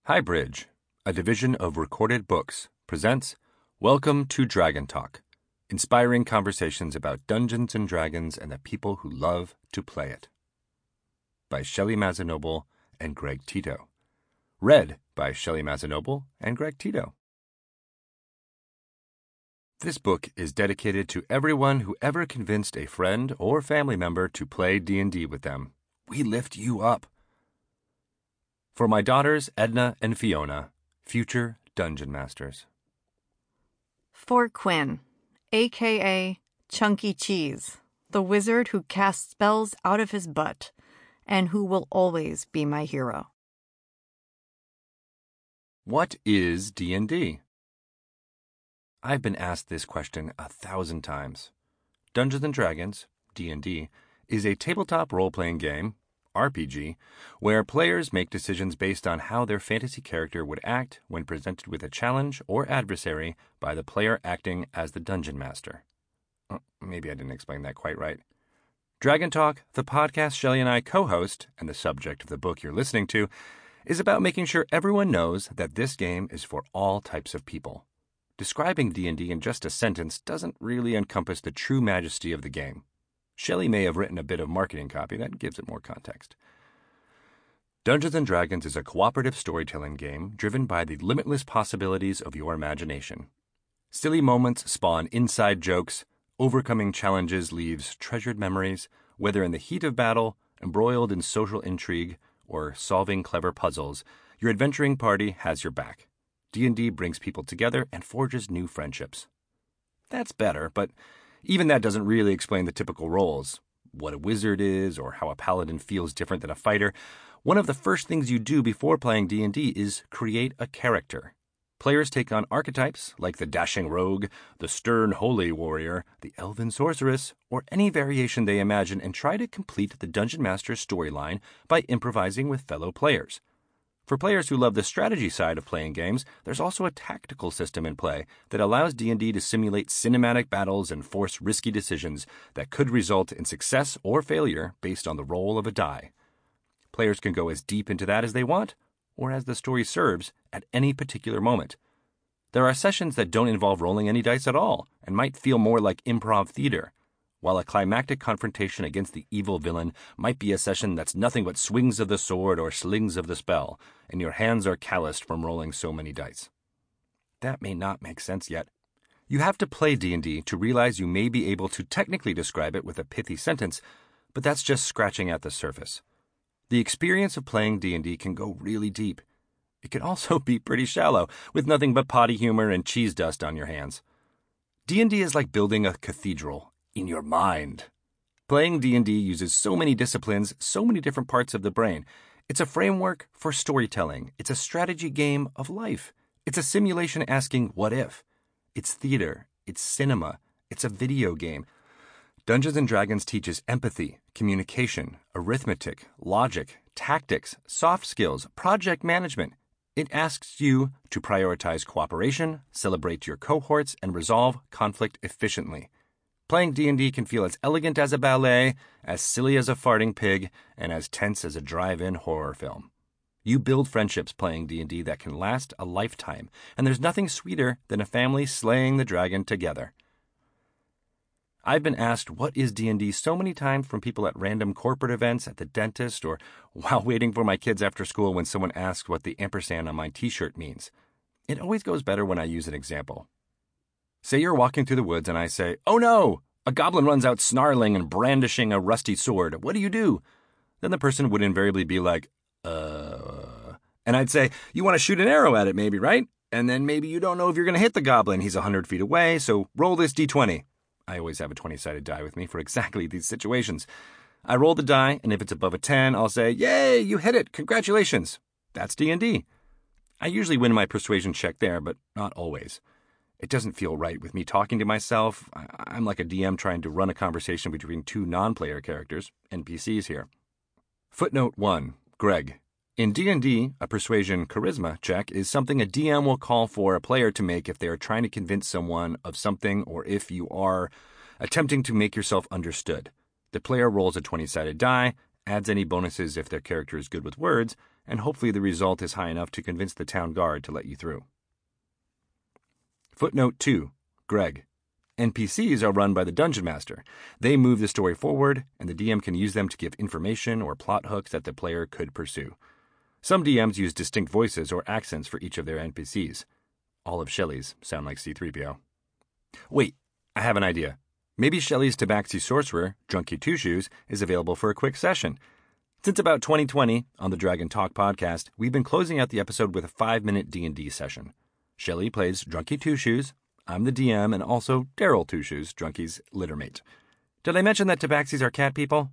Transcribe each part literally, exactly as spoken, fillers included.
Highbridge, a division of Recorded Books, presents Welcome to Dragon Talk, inspiring conversations about Dungeons and Dragons and the people who love to play it. By Shelley Mazzanoble and Greg Tito. Read by Shelley Mazzanoble and Greg Tito. This book is dedicated to everyone who ever convinced a friend or family member to play D and D with them. We lift you up. For my daughters, Edna and Fiona, future Dungeon Masters. For Quinn, a k a. Chunky Cheese, the wizard who casts spells out of his butt, and who will always be my hero. What is D and D? I've been asked this question a thousand times. Dungeons and Dragons, D and D, is a tabletop role-playing game, R P G, where players make decisions based on how their fantasy character would act when presented with a challenge or adversary by the player acting as the Dungeon Master. Oh, maybe I didn't explain that quite right. Dragon Talk, the podcast Shelley and I co-host, and the subject of the book you're listening to, is about making sure everyone knows that this game is for all types of people. Describing D and D in just a sentence doesn't really encompass the true majesty of the game. Shelley may have written a bit of marketing copy that gives it more context. Dungeons and Dragons is a cooperative storytelling game driven by the limitless possibilities of your imagination. Silly moments spawn inside jokes, overcoming challenges leaves treasured memories, whether in the heat of battle, embroiled in social intrigue, or solving clever puzzles, your adventuring party has your back. D and D brings people together and forges new friendships. That's better, but even that doesn't really explain the typical roles. What a wizard is, or how a paladin feels different than a fighter. One of the first things you do before playing D and D is create a character. Players take on archetypes like the dashing rogue, the stern holy warrior, the elven sorceress, or any variation they imagine and try to complete the Dungeon Master's storyline by improvising with fellow players. For players who love the strategy side of playing games, there's also a tactical system in play that allows D and D to simulate cinematic battles and force risky decisions that could result in success or failure based on the roll of a die. Players can go as deep into that as they want, or as the story serves, at any particular moment. There are sessions that don't involve rolling any dice at all, and might feel more like improv theater, while a climactic confrontation against the evil villain might be a session that's nothing but swings of the sword or slings of the spell, and your hands are calloused from rolling so many dice. That may not make sense yet. You have to play D and D to realize you may be able to technically describe it with a pithy sentence, but that's just scratching at the surface. The experience of playing D and D can go really deep. It can also be pretty shallow, with nothing but potty humor and cheese dust on your hands. D and D is like building a cathedral in your mind. Playing D and D uses so many disciplines, so many different parts of the brain. It's a framework for storytelling. It's a strategy game of life. It's a simulation asking, what if? It's theater. It's cinema. It's a video game. Dungeons and Dragons teaches empathy, communication, arithmetic, logic, tactics, soft skills, project management. It asks you to prioritize cooperation, celebrate your cohorts, and resolve conflict efficiently. Playing D and D can feel as elegant as a ballet, as silly as a farting pig, and as tense as a drive-in horror film. You build friendships playing D and D that can last a lifetime, and there's nothing sweeter than a family slaying the dragon together. I've been asked what is D and D so many times from people at random corporate events, at the dentist, or while waiting for my kids after school when someone asks what the ampersand on my t-shirt means. It always goes better when I use an example. Say you're walking through the woods and I say, "Oh no! A goblin runs out snarling and brandishing a rusty sword. What do you do?" Then the person would invariably be like, uh... And I'd say, "You want to shoot an arrow at it maybe, right? And then maybe you don't know if you're going to hit the goblin. He's a hundred feet away, so roll this d twenty. I always have a twenty-sided die with me for exactly these situations. I roll the die, and if it's above a ten, I'll say, "Yay, you hit it! Congratulations!" That's D and D. I usually win my persuasion check there, but not always. It doesn't feel right with me talking to myself. I'm like a D M trying to run a conversation between two non-player characters, N P Cs here. Footnote one. Greg. In D and D, a persuasion charisma check is something a D M will call for a player to make if they are trying to convince someone of something or if you are attempting to make yourself understood. The player rolls a twenty-sided die, adds any bonuses if their character is good with words, and hopefully the result is high enough to convince the town guard to let you through. Footnote two. Greg. N P Cs are run by the Dungeon Master. They move the story forward, and the D M can use them to give information or plot hooks that the player could pursue. Some D Ms use distinct voices or accents for each of their N P Cs. All of Shelley's sound like C three P O. Wait, I have an idea. Maybe Shelley's Tabaxi Sorcerer, Drunky Two Shoes, is available for a quick session. Since about twenty twenty, on the Dragon Talk podcast, we've been closing out the episode with a five-minute D and D session. Shelley plays Drunky Two Shoes. I'm the D M and also Daryl Two Shoes, Drunky's littermate. Did I mention that Tabaxis are cat people?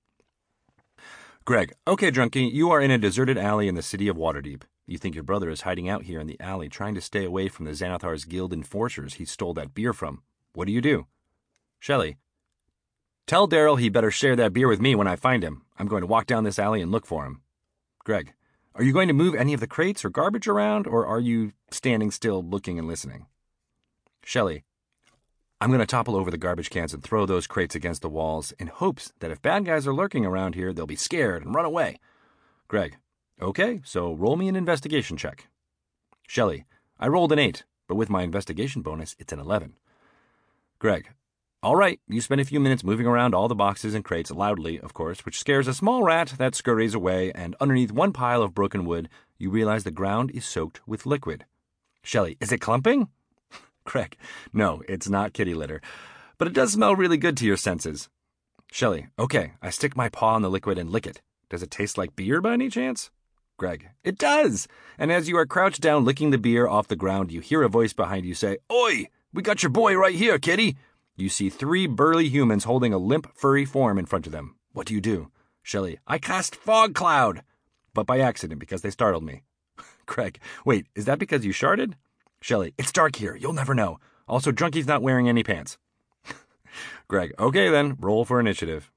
Greg, okay, Drunky, you are in a deserted alley in the city of Waterdeep. You think your brother is hiding out here in the alley trying to stay away from the Xanathar's guild enforcers he stole that beer from. What do you do? Shelley, tell Daryl he better share that beer with me when I find him. I'm going to walk down this alley and look for him. Greg, are you going to move any of the crates or garbage around, or are you standing still looking and listening? Shelley, I'm going to topple over the garbage cans and throw those crates against the walls in hopes that if bad guys are lurking around here, they'll be scared and run away. Greg, okay, so roll me an investigation check. Shelley, I rolled an eight, but with my investigation bonus, it's an eleven. Greg, all right, you spend a few minutes moving around all the boxes and crates loudly, of course, which scares a small rat that scurries away, and underneath one pile of broken wood, you realize the ground is soaked with liquid. Shelley, is it clumping? Greg, no, it's not kitty litter, but it does smell really good to your senses. Shelley, okay, I stick my paw in the liquid and lick it. Does it taste like beer by any chance? Greg, it does! And as you are crouched down licking the beer off the ground, you hear a voice behind you say, Oi! We got your boy right here, kitty! You see three burly humans holding a limp, furry form in front of them. What do you do? Shelley, I cast Fog Cloud! But by accident, because they startled me. Greg, wait, is that because you sharted? Shelley, it's dark here. You'll never know. Also, Drunky's not wearing any pants. Greg, okay then, roll for initiative.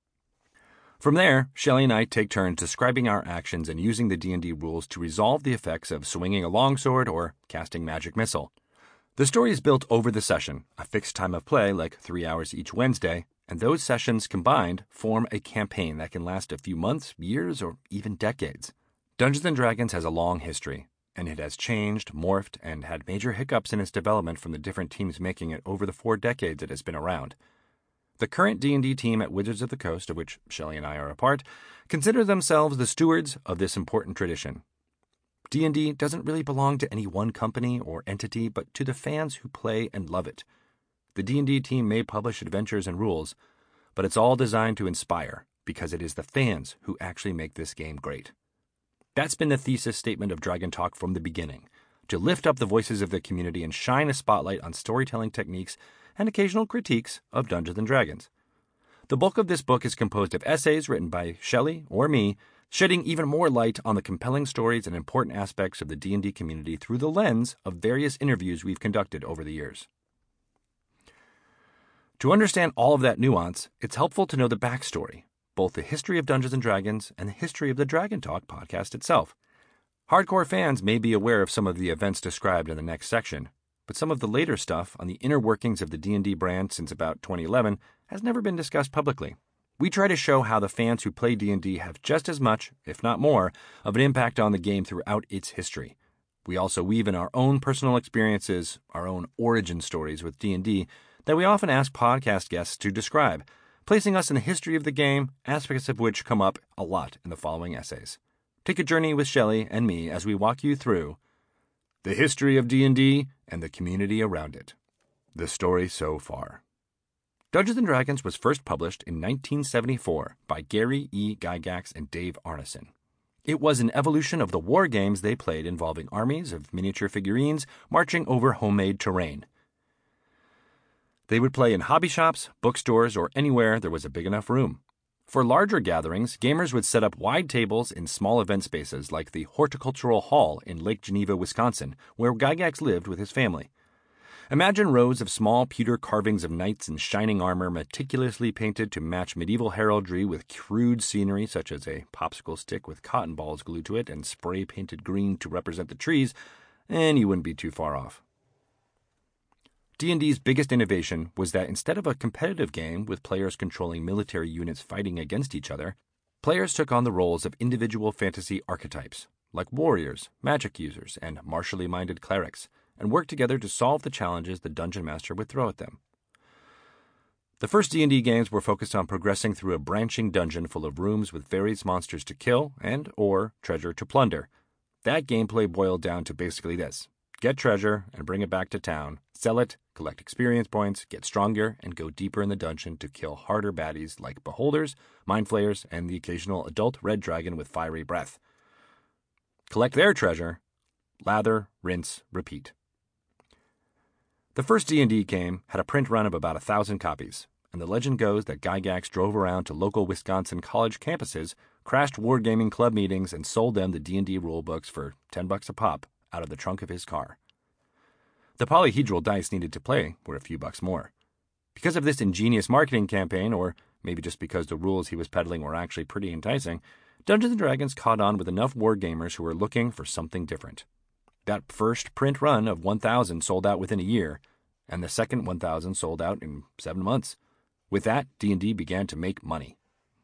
From there, Shelley and I take turns describing our actions and using the D and D rules to resolve the effects of swinging a longsword or casting magic missile. The story is built over the session, a fixed time of play like three hours each Wednesday, and those sessions combined form a campaign that can last a few months, years, or even decades. Dungeons and Dragons has a long history, and it has changed, morphed, and had major hiccups in its development from the different teams making it over the four decades it has been around. The current D and D team at Wizards of the Coast, of which Shelley and I are a part, consider themselves the stewards of this important tradition. D and D doesn't really belong to any one company or entity, but to the fans who play and love it. The D and D team may publish adventures and rules, but it's all designed to inspire, because it is the fans who actually make this game great. That's been the thesis statement of Dragon Talk from the beginning, to lift up the voices of the community and shine a spotlight on storytelling techniques and occasional critiques of Dungeons and Dragons. The bulk of this book is composed of essays written by Shelley or me, shedding even more light on the compelling stories and important aspects of the D and D community through the lens of various interviews we've conducted over the years. To understand all of that nuance, it's helpful to know the backstory, both the history of Dungeons and Dragons and the history of the Dragon Talk podcast itself. Hardcore fans may be aware of some of the events described in the next section, but some of the later stuff on the inner workings of the D and D brand since about twenty eleven has never been discussed publicly. We try to show how the fans who play D and D have just as much, if not more, of an impact on the game throughout its history. We also weave in our own personal experiences, our own origin stories with D and D that we often ask podcast guests to describe, placing us in the history of the game, aspects of which come up a lot in the following essays. Take a journey with Shelley and me as we walk you through the history of D and D and the community around it. The story so far. Dungeons and Dragons was first published in nineteen seventy-four by Gary E. Gygax and Dave Arneson. It was an evolution of the war games they played involving armies of miniature figurines marching over homemade terrain. They would play in hobby shops, bookstores, or anywhere there was a big enough room. For larger gatherings, gamers would set up wide tables in small event spaces like the Horticultural Hall in Lake Geneva, Wisconsin, where Gygax lived with his family. Imagine rows of small pewter carvings of knights in shining armor meticulously painted to match medieval heraldry with crude scenery such as a popsicle stick with cotton balls glued to it and spray-painted green to represent the trees, and you wouldn't be too far off. D and D's biggest innovation was that instead of a competitive game with players controlling military units fighting against each other, Players took on the roles of individual fantasy archetypes, like warriors, magic users, and martially minded clerics, and worked together to solve the challenges the dungeon master would throw at them. The first D and D games were focused on progressing through a branching dungeon full of rooms with various monsters to kill and or treasure to plunder. That gameplay boiled down to basically this: get treasure and bring it back to town, sell it, collect experience points, get stronger, and go deeper in the dungeon to kill harder baddies like beholders, mind flayers, and the occasional adult red dragon with fiery breath. Collect their treasure, lather, rinse, repeat. The first D and D game had a print run of about a thousand copies, and the legend goes that Gygax drove around to local Wisconsin college campuses, crashed wargaming club meetings, and sold them the D and D rulebooks for ten bucks a pop out of the trunk of his car. The polyhedral dice needed to play were a few bucks more. Because of this ingenious marketing campaign, or maybe just because the rules he was peddling were actually pretty enticing, Dungeons and Dragons caught on with enough wargamers who were looking for something different. That first print run of one thousand sold out within a year, and the second one thousand sold out in seven months. With that, D and D began to make money.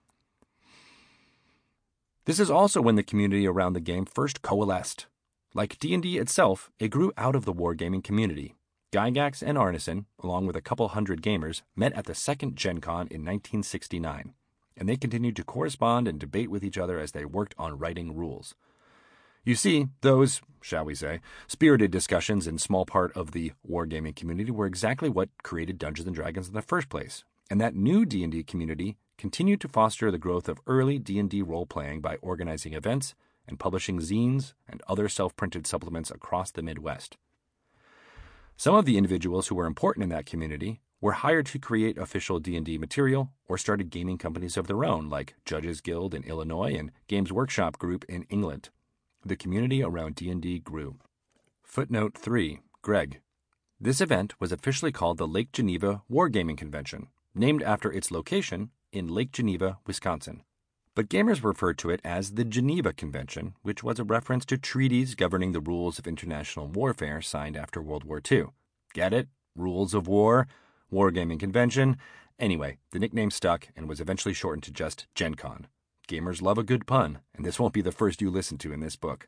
This is also when the community around the game first coalesced. Like D and D itself, it grew out of the wargaming community. Gygax and Arneson, along with a couple hundred gamers, met at the second Gen Con in nineteen sixty-nine, and they continued to correspond and debate with each other as they worked on writing rules. You see, those, shall we say, spirited discussions in small part of the wargaming community were exactly what created Dungeons and Dragons in the first place, and that new D and D community continued to foster the growth of early D and D role-playing by organizing events and publishing zines and other self-printed supplements across the Midwest. Some of the individuals who were important in that community were hired to create official D and D material or started gaming companies of their own, like Judges Guild in Illinois and Games Workshop Group in England. The community around D and D grew. Footnote three. Greg. This event was officially called the Lake Geneva Wargaming Convention, named after its location in Lake Geneva, Wisconsin. But gamers referred to it as the Geneva Convention, which was a reference to treaties governing the rules of international warfare signed after World War Two. Get it? Rules of war, Wargaming Convention. Anyway, the nickname stuck and was eventually shortened to just Gen Con. Gamers love a good pun, and this won't be the first you listen to in this book.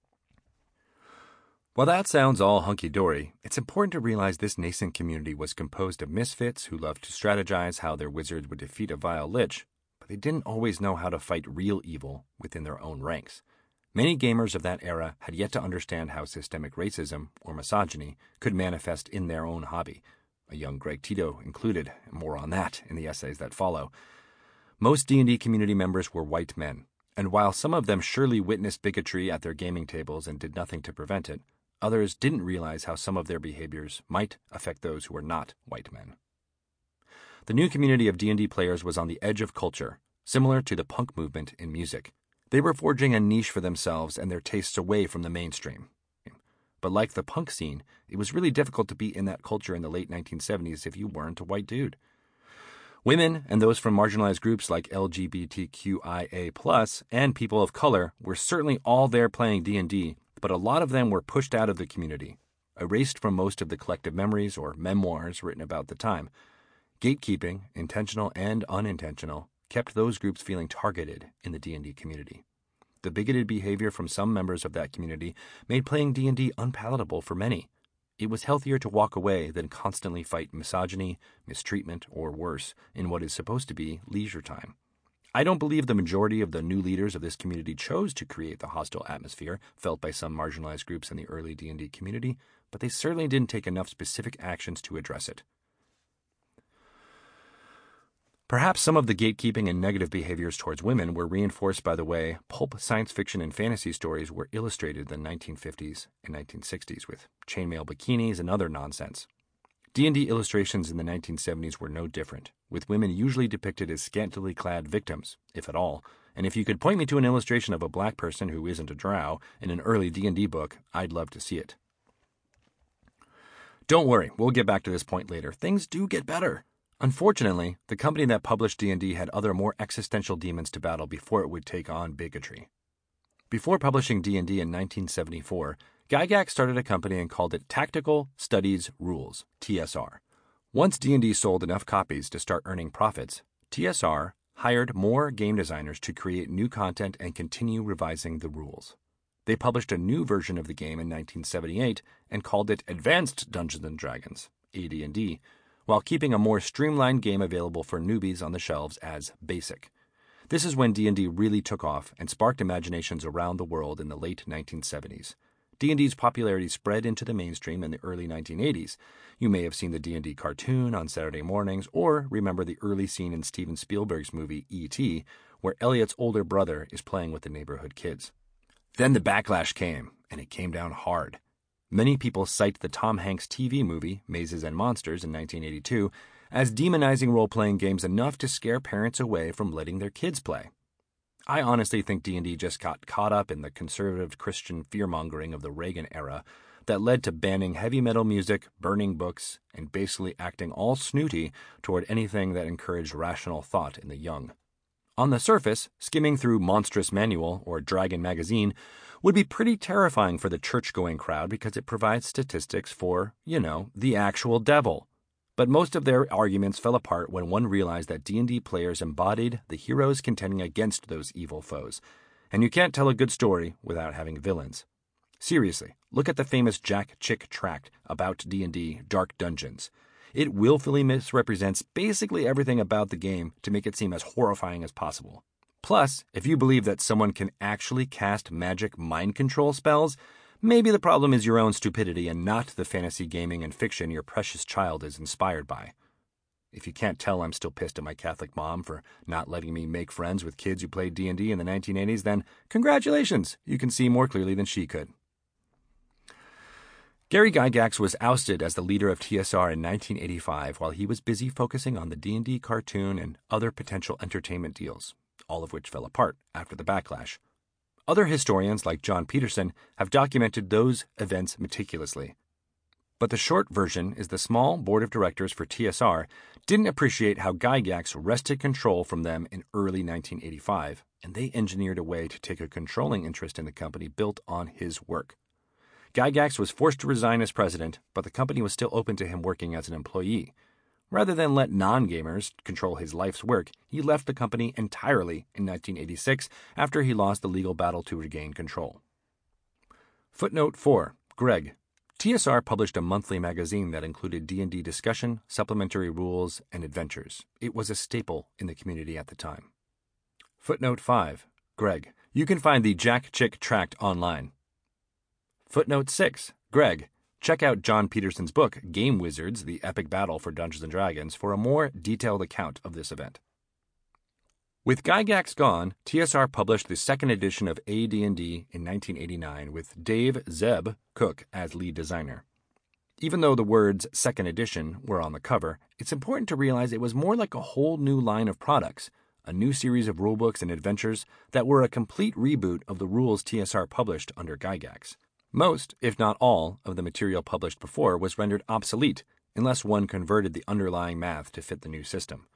While that sounds all hunky-dory, it's important to realize this nascent community was composed of misfits who loved to strategize how their wizards would defeat a vile lich, but they didn't always know how to fight real evil within their own ranks. Many gamers of that era had yet to understand how systemic racism, or misogyny, could manifest in their own hobby, a young Greg Tito included, and more on that in the essays that follow. Most D and D community members were white men, and while some of them surely witnessed bigotry at their gaming tables and did nothing to prevent it, others didn't realize how some of their behaviors might affect those who were not white men. The new community of D and D players was on the edge of culture, similar to the punk movement in music. They were forging a niche for themselves and their tastes away from the mainstream. But like the punk scene, it was really difficult to be in that culture in the late nineteen seventies if you weren't a white dude. Women and those from marginalized groups like L G B T Q I A plus, and people of color were certainly all there playing D and D, but a lot of them were pushed out of the community, erased from most of the collective memories or memoirs written about the time. Gatekeeping, intentional and unintentional, kept those groups feeling targeted in the D and D community. The bigoted behavior from some members of that community made playing D and D unpalatable for many. It was healthier to walk away than constantly fight misogyny, mistreatment, or worse in what is supposed to be leisure time. I don't believe the majority of the new leaders of this community chose to create the hostile atmosphere felt by some marginalized groups in the early D and D community, but they certainly didn't take enough specific actions to address it. Perhaps some of the gatekeeping and negative behaviors towards women were reinforced by the way pulp science fiction and fantasy stories were illustrated in the nineteen fifties and nineteen sixties with chainmail bikinis and other nonsense. D and D illustrations in the nineteen seventies were no different, with women usually depicted as scantily clad victims, if at all, and if you could point me to an illustration of a black person who isn't a drow in an early D and D book, I'd love to see it. Don't worry, we'll get back to this point later. Things do get better. Unfortunately, the company that published D and D had other more existential demons to battle before it would take on bigotry. Before publishing D and D in nineteen seventy-four, Gygax started a company and called it Tactical Studies Rules, T S R. Once D and D sold enough copies to start earning profits, T S R hired more game designers to create new content and continue revising the rules. They published a new version of the game in nineteen seventy-eight and called it Advanced Dungeons and Dragons, A D and D, while keeping a more streamlined game available for newbies on the shelves as Basic. This is when D and D really took off and sparked imaginations around the world in the late nineteen seventies. D and D's popularity spread into the mainstream in the early nineteen eighties. You may have seen the D and D cartoon on Saturday mornings or remember the early scene in Steven Spielberg's movie E T where Elliot's older brother is playing with the neighborhood kids. Then the backlash came, and it came down hard. Many people cite the Tom Hanks T V movie, Mazes and Monsters, in nineteen eighty-two, as demonizing role-playing games enough to scare parents away from letting their kids play. I honestly think D and D just got caught up in the conservative Christian fear-mongering of the Reagan era that led to banning heavy metal music, burning books, and basically acting all snooty toward anything that encouraged rational thought in the young. On the surface, skimming through Monstrous Manual or Dragon Magazine would be pretty terrifying for the church-going crowd because it provides statistics for, you know, the actual devil. But most of their arguments fell apart when one realized that D and D players embodied the heroes contending against those evil foes. And you can't tell a good story without having villains. Seriously, look at the famous Jack Chick tract about D and D, Dark Dungeons. It willfully misrepresents basically everything about the game to make it seem as horrifying as possible. Plus, if you believe that someone can actually cast magic mind control spells, maybe the problem is your own stupidity and not the fantasy gaming and fiction your precious child is inspired by. If you can't tell I'm still pissed at my Catholic mom for not letting me make friends with kids who played D and D in the nineteen eighties, then congratulations, you can see more clearly than she could. Gary Gygax was ousted as the leader of T S R in nineteen eighty-five while he was busy focusing on the D and D cartoon and other potential entertainment deals, all of which fell apart after the backlash. Other historians like John Peterson have documented those events meticulously. But the short version is the small board of directors for T S R didn't appreciate how Gygax wrested control from them in early nineteen eighty-five, and they engineered a way to take a controlling interest in the company built on his work. Gygax was forced to resign as president, but the company was still open to him working as an employee. Rather than let non-gamers control his life's work, he left the company entirely in nineteen eighty-six after he lost the legal battle to regain control. Footnote four. Greg. T S R published a monthly magazine that included D and D discussion, supplementary rules, and adventures. It was a staple in the community at the time. Footnote five. Greg. You can find the Jack Chick tract online. Footnote six. Greg. Check out John Peterson's book, Game Wizards, The Epic Battle for Dungeons and Dragons, for a more detailed account of this event. With Gygax gone, T S R published the second edition of A D and D in nineteen eighty-nine with Dave Zeb Cook as lead designer. Even though the words second edition were on the cover, it's important to realize it was more like a whole new line of products, a new series of rulebooks and adventures that were a complete reboot of the rules T S R published under Gygax. Most, if not all, of the material published before was rendered obsolete unless one converted the underlying math to fit the new system.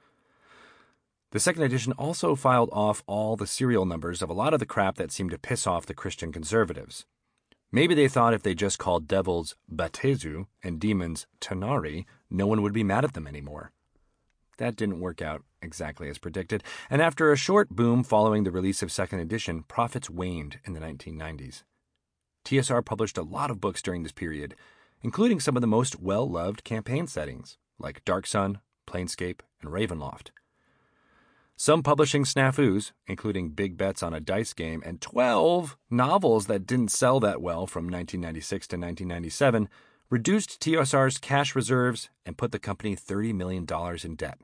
The second edition also filed off all the serial numbers of a lot of the crap that seemed to piss off the Christian conservatives. Maybe they thought if they just called devils Batezu and demons Tanari, no one would be mad at them anymore. That didn't work out exactly as predicted, and after a short boom following the release of second edition, profits waned in the nineteen nineties. T S R published a lot of books during this period, including some of the most well-loved campaign settings, like Dark Sun, Planescape, and Ravenloft. Some publishing snafus, including big bets on a dice game and twelve novels that didn't sell that well from nineteen ninety-six to nineteen ninety-seven, reduced T S R's cash reserves and put the company thirty million dollars in debt.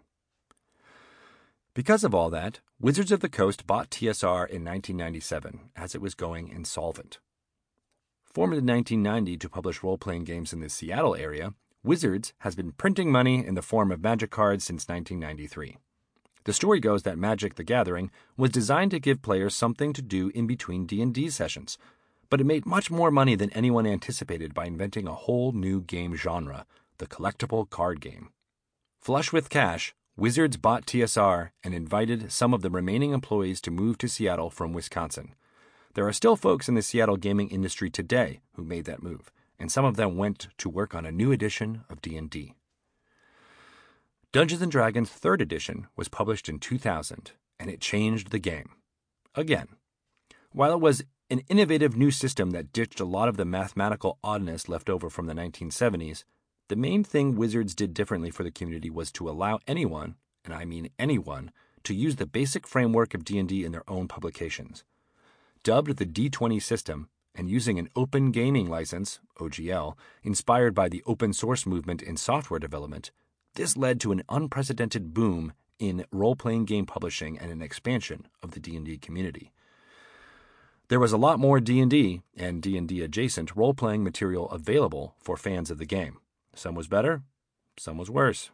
Because of all that, Wizards of the Coast bought T S R in nineteen ninety-seven as it was going insolvent. Formed in nineteen ninety to publish role-playing games in the Seattle area, Wizards has been printing money in the form of Magic cards since nineteen ninety-three. The story goes that Magic the Gathering was designed to give players something to do in between D and D sessions, but it made much more money than anyone anticipated by inventing a whole new game genre, the collectible card game. Flush with cash, Wizards bought T S R and invited some of the remaining employees to move to Seattle from Wisconsin. There are still folks in the Seattle gaming industry today who made that move, and some of them went to work on a new edition of D and D. Dungeons and Dragons third edition was published in two thousand, and it changed the game. Again. While it was an innovative new system that ditched a lot of the mathematical oddness left over from the nineteen seventies, the main thing Wizards did differently for the community was to allow anyone, and I mean anyone, to use the basic framework of D and D in their own publications. Dubbed the D twenty system, and using an open gaming license, O G L, inspired by the open source movement in software development, this led to an unprecedented boom in role-playing game publishing and an expansion of the D and D community. There was a lot more D and D and D and D adjacent role-playing material available for fans of the game. Some was better, some was worse.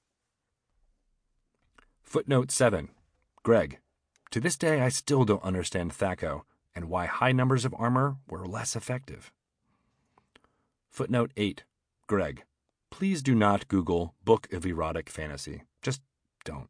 Footnote seven. Greg. To this day, I still don't understand Thaco and why high numbers of armor were less effective. Footnote eight. Greg. Please do not Google Book of Erotic Fantasy. Just don't.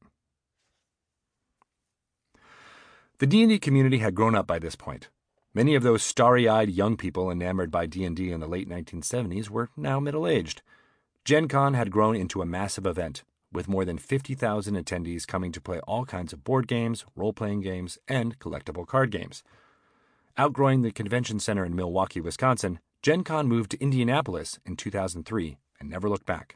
The D and D community had grown up by this point. Many of those starry-eyed young people enamored by D and D in the late nineteen seventies were now middle-aged. Gen Con had grown into a massive event, with more than fifty thousand attendees coming to play all kinds of board games, role-playing games, and collectible card games. Outgrowing the convention center in Milwaukee, Wisconsin, Gen Con moved to Indianapolis in two thousand three and never looked back.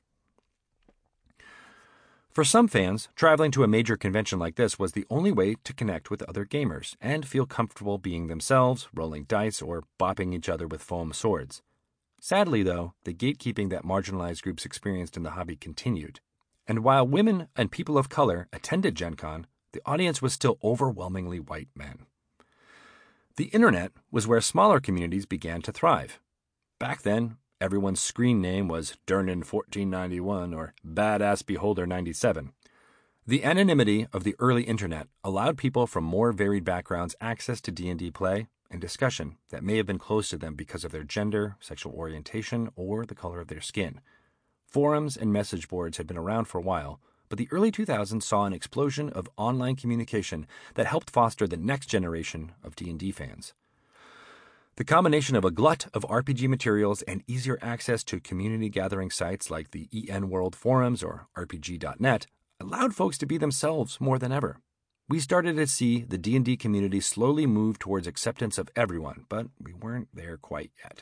For some fans, traveling to a major convention like this was the only way to connect with other gamers and feel comfortable being themselves, rolling dice, or bopping each other with foam swords. Sadly, though, the gatekeeping that marginalized groups experienced in the hobby continued. And while women and people of color attended Gen Con, the audience was still overwhelmingly white men. The internet was where smaller communities began to thrive. Back then, everyone's screen name was Dernan fourteen ninety-one or Badass Beholder ninety-seven. The anonymity of the early internet allowed people from more varied backgrounds access to D and D play and discussion that may have been close to them because of their gender, sexual orientation, or the color of their skin. Forums and message boards had been around for a while, but the early two thousands saw an explosion of online communication that helped foster the next generation of D and D fans. The combination of a glut of R P G materials and easier access to community gathering sites like the E N World Forums or R P G dot net allowed folks to be themselves more than ever. We started to see the D and D community slowly move towards acceptance of everyone, but we weren't there quite yet.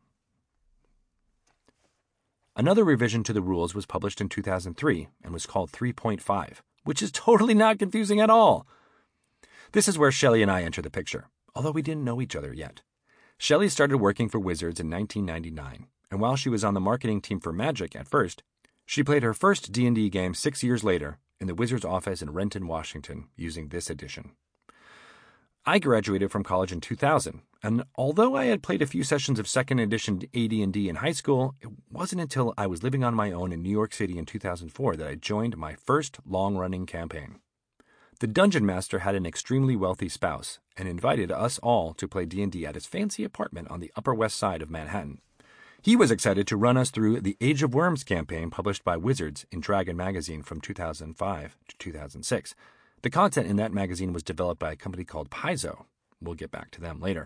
Another revision to the rules was published in two thousand three and was called three point five, which is totally not confusing at all. This is where Shelley and I enter the picture, although we didn't know each other yet. Shelley started working for Wizards in nineteen ninety-nine, and while she was on the marketing team for Magic at first, she played her first D and D game six years later in the Wizards office in Renton, Washington, using this edition. I graduated from college in two thousand, and although I had played a few sessions of second edition A D and D in high school, it wasn't until I was living on my own in New York City in two thousand four that I joined my first long-running campaign. The Dungeon Master had an extremely wealthy spouse and invited us all to play D and D at his fancy apartment on the Upper West Side of Manhattan. He was excited to run us through the Age of Worms campaign published by Wizards in Dragon magazine from two thousand five to two thousand six. The content in that magazine was developed by a company called Paizo. We'll get back to them later.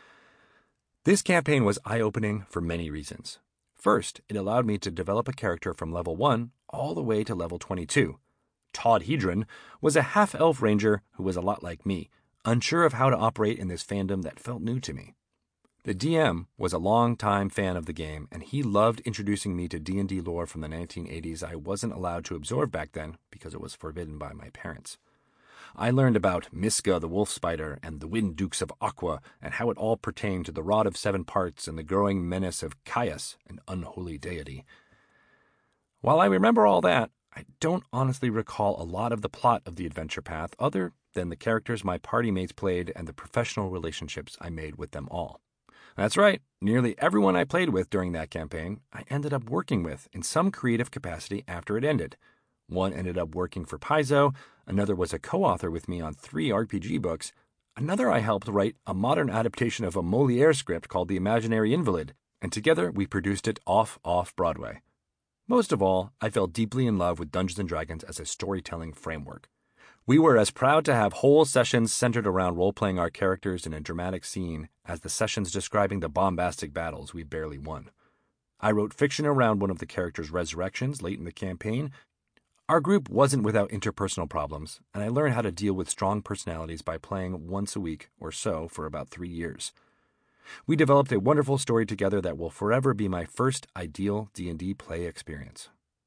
This campaign was eye-opening for many reasons. First, it allowed me to develop a character from level one all the way to level twenty-two. Todd Hedron was a half-elf ranger who was a lot like me, unsure of how to operate in this fandom that felt new to me. The D M was a long-time fan of the game, and he loved introducing me to D and D lore from the nineteen eighties I wasn't allowed to absorb back then because it was forbidden by my parents. I learned about Miska the Wolf Spider and the Wind Dukes of Aqua and how it all pertained to the Rod of Seven Parts and the growing menace of Caius, an unholy deity. While I remember all that, I don't honestly recall a lot of the plot of the adventure path other than the characters my party mates played and the professional relationships I made with them all. That's right, nearly everyone I played with during that campaign, I ended up working with in some creative capacity after it ended. One ended up working for Paizo, another was a co-author with me on three R P G books, another I helped write a modern adaptation of a Molière script called The Imaginary Invalid, and together we produced it off-off-Broadway. Most of all, I fell deeply in love with Dungeons and Dragons as a storytelling framework. We were as proud to have whole sessions centered around role-playing our characters in a dramatic scene as the sessions describing the bombastic battles we barely won. I wrote fiction around one of the characters' resurrections late in the campaign. Our group wasn't without interpersonal problems, and I learned how to deal with strong personalities by playing once a week or so for about three years. We developed a wonderful story together that will forever be my first ideal D and D play experience.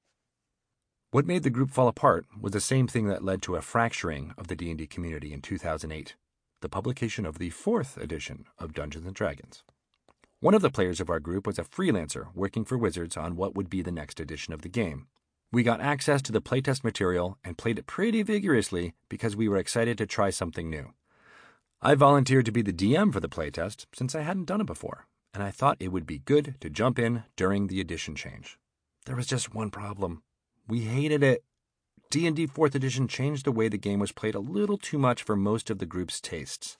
What made the group fall apart was the same thing that led to a fracturing of the D and D community in two thousand eight, the publication of the fourth edition of Dungeons and Dragons. One of the players of our group was a freelancer working for Wizards on what would be the next edition of the game. We got access to the playtest material and played it pretty vigorously because we were excited to try something new. I volunteered to be the D M for the playtest since I hadn't done it before, and I thought it would be good to jump in during the edition change. There was just one problem. We hated it. D and D fourth edition changed the way the game was played a little too much for most of the group's tastes.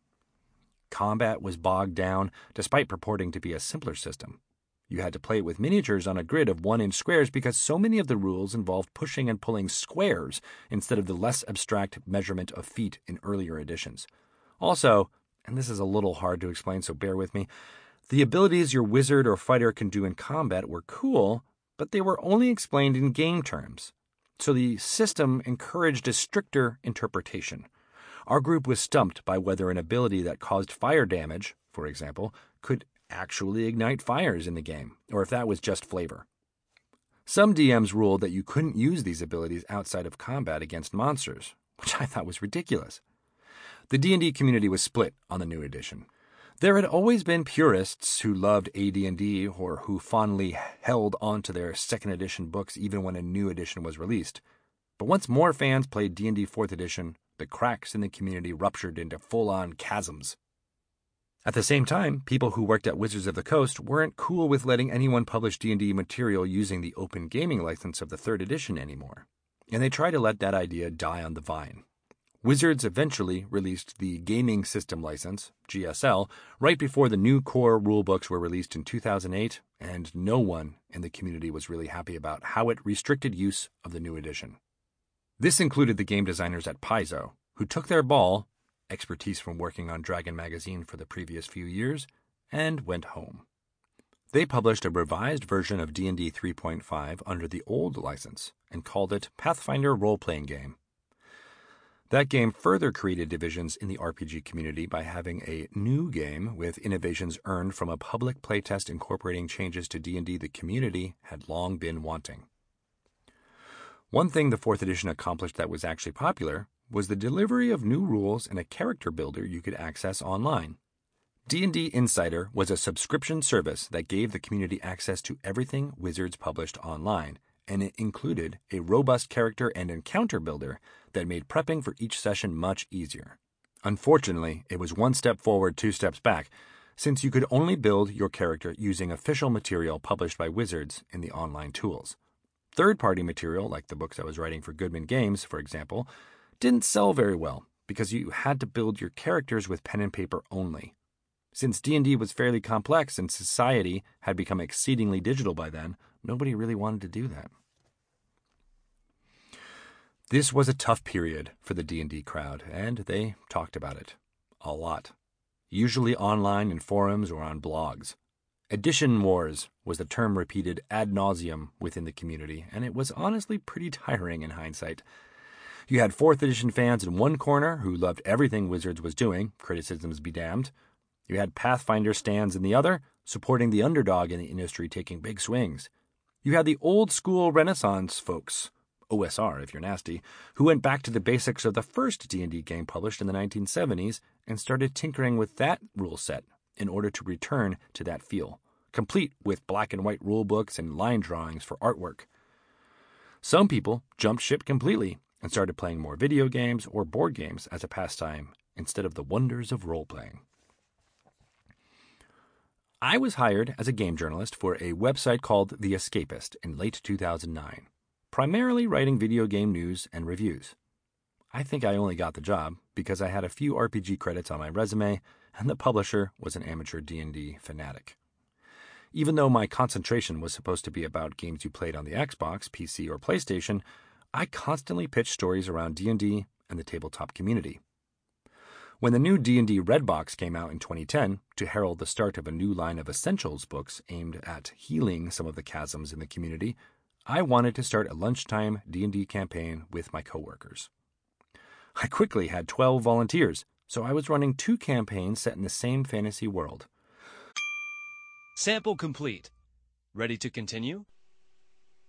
Combat was bogged down, despite purporting to be a simpler system. You had to play it with miniatures on a grid of one-inch squares because so many of the rules involved pushing and pulling squares instead of the less abstract measurement of feet in earlier editions. Also, and this is a little hard to explain, so bear with me, the abilities your wizard or fighter can do in combat were cool, but they were only explained in game terms. So the system encouraged a stricter interpretation. Our group was stumped by whether an ability that caused fire damage, for example, could actually ignite fires in the game, or if that was just flavor. Some D Ms ruled that you couldn't use these abilities outside of combat against monsters, which I thought was ridiculous. The D and D community was split on the new edition. There had always been purists who loved A D and D or who fondly held onto their second edition books even when a new edition was released. But once more fans played D and D fourth edition, the cracks in the community ruptured into full-on chasms. At the same time, people who worked at Wizards of the Coast weren't cool with letting anyone publish D and D material using the open gaming license of the third edition anymore, and they tried to let that idea die on the vine. Wizards eventually released the Gaming System License, G S L, right before the new core rulebooks were released in two thousand eight, and no one in the community was really happy about how it restricted use of the new edition. This included the game designers at Paizo, who took their ball, expertise from working on Dragon Magazine for the previous few years, and went home. They published a revised version of D and D three point five under the old license and called it Pathfinder Role-Playing Game. That game further created divisions in the R P G community by having a new game with innovations earned from a public playtest incorporating changes to D and D the community had long been wanting. One thing the fourth edition accomplished that was actually popular was the delivery of new rules and a character builder you could access online. D and D Insider was a subscription service that gave the community access to everything Wizards published online, and it included a robust character and encounter builder that made prepping for each session much easier. Unfortunately, it was one step forward, two steps back, since you could only build your character using official material published by Wizards in the online tools. Third-party material, like the books I was writing for Goodman Games, for example, didn't sell very well because you had to build your characters with pen and paper only. Since D and D was fairly complex and society had become exceedingly digital by then, nobody really wanted to do that. This was a tough period for the D and D crowd, and they talked about it. A lot. Usually online in forums or on blogs. Edition wars was the term repeated ad nauseum within the community, and it was honestly pretty tiring in hindsight. You had fourth edition fans in one corner who loved everything Wizards was doing, criticisms be damned. You had Pathfinder stands in the other, supporting the underdog in the industry taking big swings. You had the old-school Renaissance folks, O S R if you're nasty, who went back to the basics of the first D and D game published in the nineteen seventies and started tinkering with that rule set in order to return to that feel, complete with black and white rule books and line drawings for artwork. Some people jumped ship completely and started playing more video games or board games as a pastime instead of the wonders of role-playing. I was hired as a game journalist for a website called The Escapist in late two thousand nine, primarily writing video game news and reviews. I think I only got the job because I had a few R P G credits on my resume and the publisher was an amateur D and D fanatic. Even though my concentration was supposed to be about games you played on the Xbox, P C, or PlayStation, I constantly pitched stories around D and D and the tabletop community. When the new D and D Red Box came out in twenty ten to herald the start of a new line of Essentials books aimed at healing some of the chasms in the community, I wanted to start a lunchtime D and D campaign with my coworkers. I quickly had twelve volunteers, so I was running two campaigns set in the same fantasy world. Sample complete. Ready to continue?